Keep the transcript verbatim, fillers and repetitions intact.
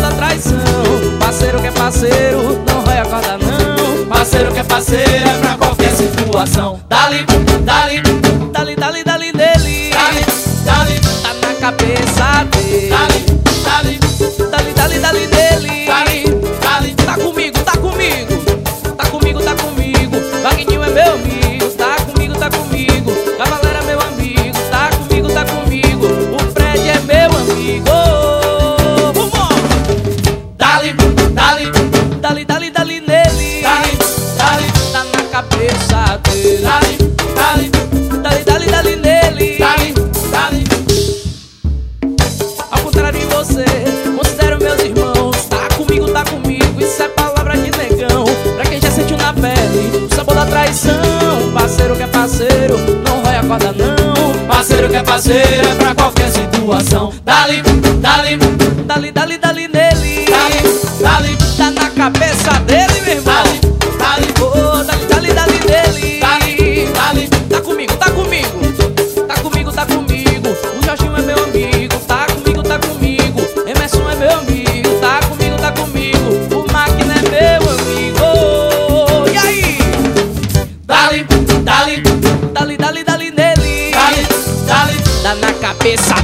da traição. Parceiro que é parceiro, não vai acordar não. Parceiro que é parceiro é pra qualquer situação. Dali, dali, Dali, dali, dali nele, dali, dali, tá na cabeça dele. dali, dali, Dali, dali, dali nele, dali, dali. tá comigo, tá comigo, tá comigo, tá comigo. Wagninho é meu amigo, tá comigo, tá comigo. Cavaleiro é meu amigo, tá comigo, tá comigo. O Fred é meu amigo. Vamos! Dali, dali, Dali, dali, dali nele, dali, dali, tá na cabeça dele. dali, dali, Dali, dali, dali nele, dali, dali. ao contrário de você, considero meus irmãos. Tá comigo, tá comigo, isso é palavra de negão. Pra quem já sentiu na pele o sabor da traição. Parceiro que é parceiro, não vai acordar não. Parceiro que é parceiro é pra qualquer situação. Dali, dali, Dali, dali, dali nele, dali, dali, tá na cabeça dele, meu irmão. dali, dali, Oh, dali, dali, dali nele, dali, dali. tá comigo, tá comigo, tá comigo, tá comigo. O Jorginho é meu amigo, tá comigo, tá comigo. Emerson é meu amigo, tá comigo, tá comigo. O Máquina é meu amigo. E aí? Dali, dali, Dali, dali, dali nele, dali, dali. tá na cabeça